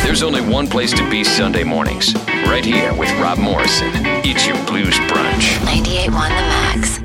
There's only one place to be Sunday mornings. Right here with Rob Morrison. It's your Blues Brunch. 98.1 The Max.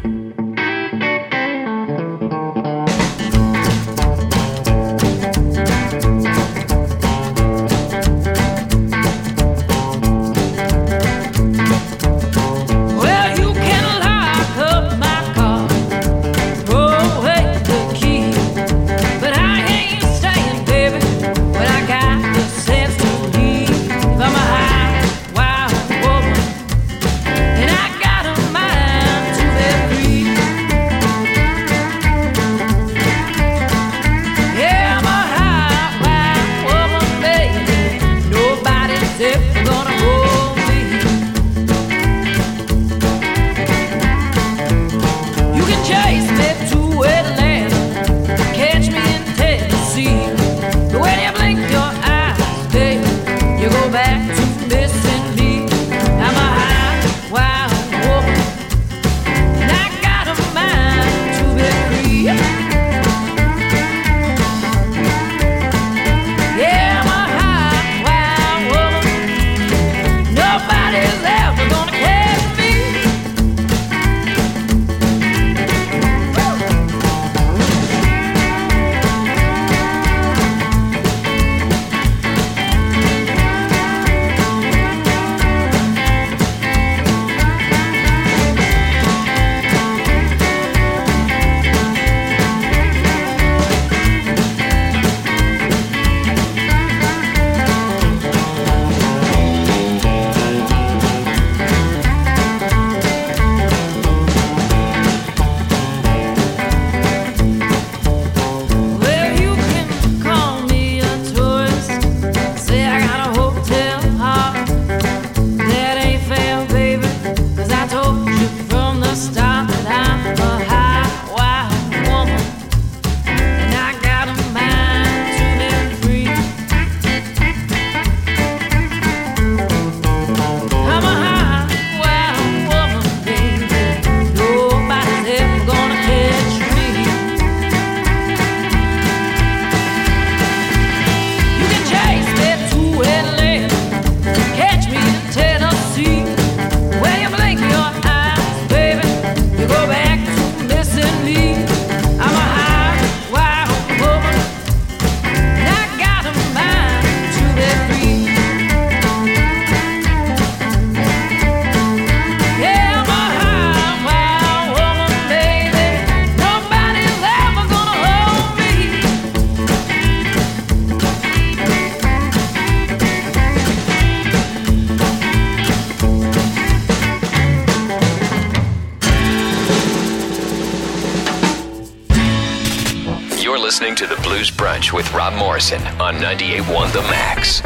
Listening to the Blues Brunch with Rob Morrison on 98.1 The Max.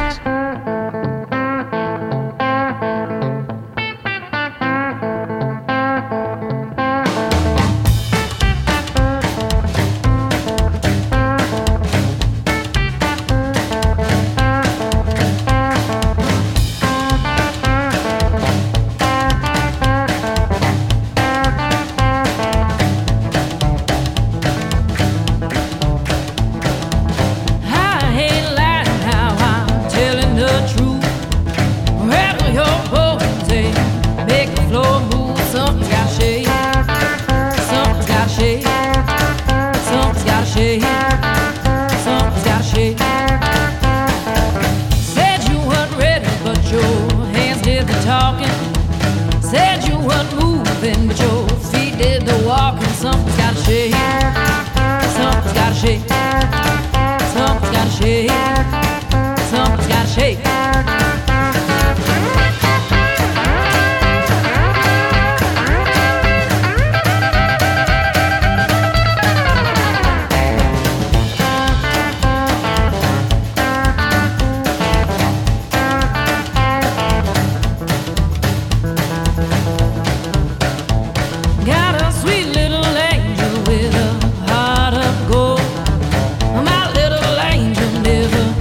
With a heart of gold, my little angel never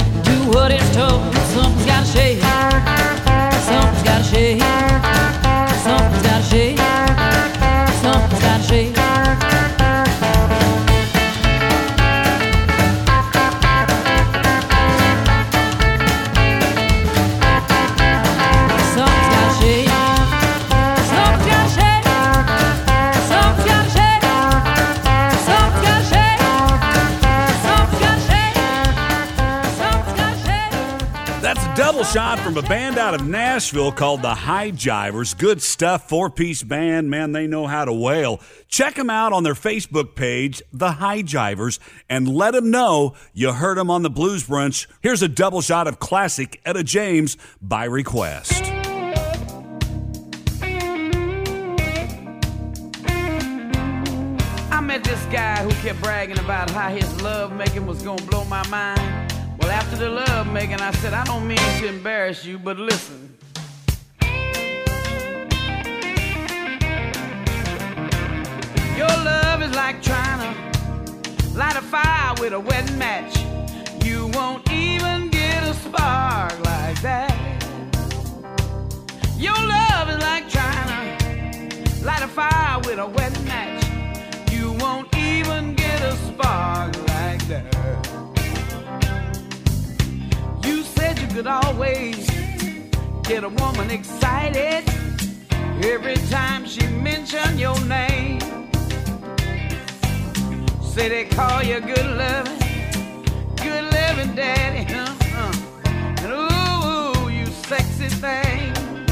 That's a double shot from a band out of Nashville called the High Jivers. Good stuff, four-piece band. Man, they know how to wail. Check them out on their Facebook page, The High Jivers, and let them know you heard them on the Blues Brunch. Here's a double shot of classic Etta James by request. I met this guy who kept bragging about how his love making was gonna blow my mind. Well, after the love making, I said, I don't mean to embarrass you, but listen. Your love is like trying to light a fire with a wet match. You won't even get a spark like that. Your love is like trying to light a fire with a wet match. You won't even get a spark like that. You said you could always get a woman excited every time she mentioned your name. Say they call you good loving daddy, and ooh, you sexy thing.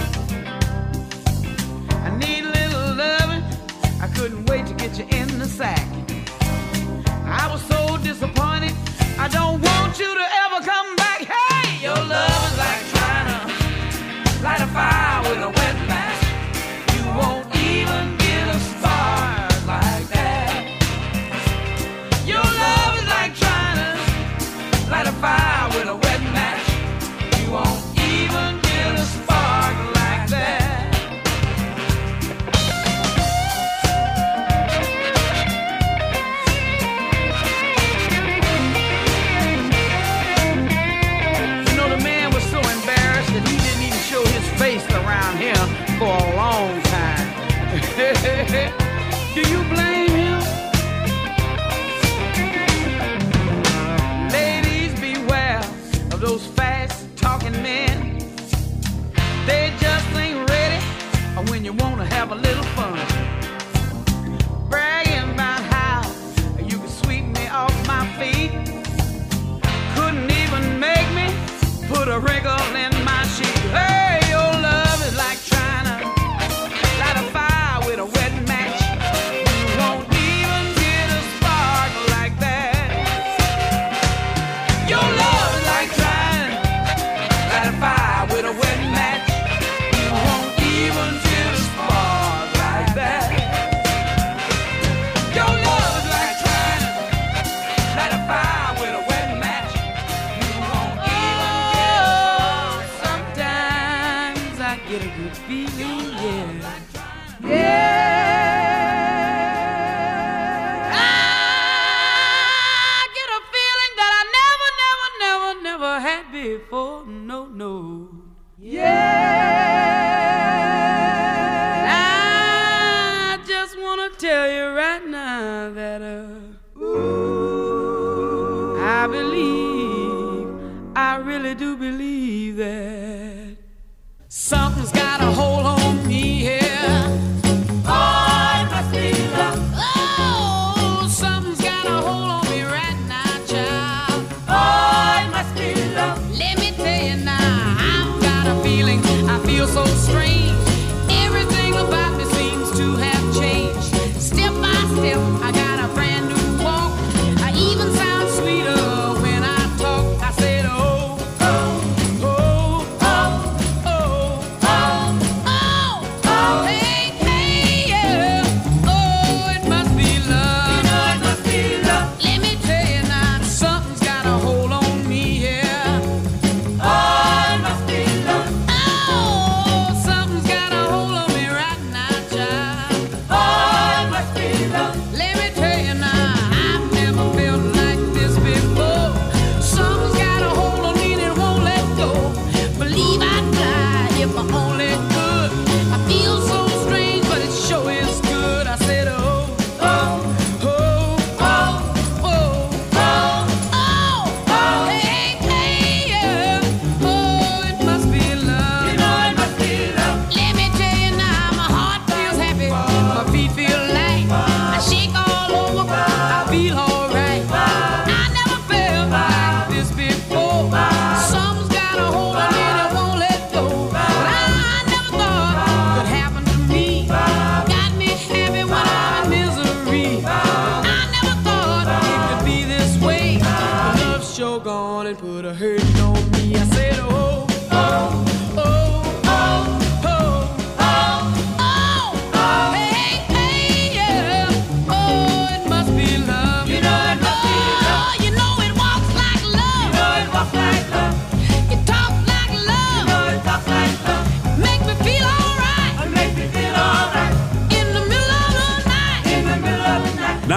I need a little loving, I couldn't wait to get you in the sack. I was so disappointed, I don't want you to ever come back. Hey, your love is like trying to light a fire with a wet match. You won't even get a spark like that. Your love is like trying to light a fire with a wet match. You won't even get a spark like that. Face around him for a long time. Do you blame him? Ladies, beware of those fast-talking men. They just ain't ready when you want to have a little fun. Bragging about how you can sweep me off my feet. Couldn't even make me put a wrinkle in my sheet. Hey! Like trying to light a fire with a wet match. You won't even get a spark like that. Your love is like trying to light a fire with a wet match. You won't even get a spark like that. Your love is like trying to light a fire with a wet match. You won't even get a spark. Sometimes I get a good feeling, yeah. I get a feeling that I never had before. No. I just wanna tell you right now that I really do believe that something's got a hold on me here. Oh, it must be love. Oh, something's got a hold on me right now, child. Oh, it must be love. Let me tell you now, I've got a feeling, I feel so strange. Everything about me seems to have changed. Step by step, I got a brand new walk. I even sound sweeter when I talk. I said, oh, oh, oh, oh, oh, oh, oh, oh.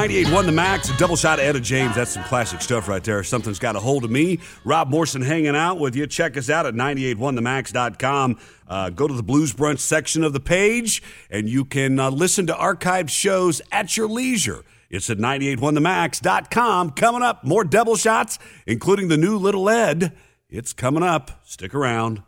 98.1 The Max, a double shot of Etta James. That's some classic stuff right there. Something's got a hold of me. Rob Morrison hanging out with you. Check us out at 981themax.com. Go to the Blues Brunch section of the page, and you can listen to archived shows at your leisure. It's at 981themax.com. Coming up, more double shots, including the new Little Ed. It's coming up. Stick around.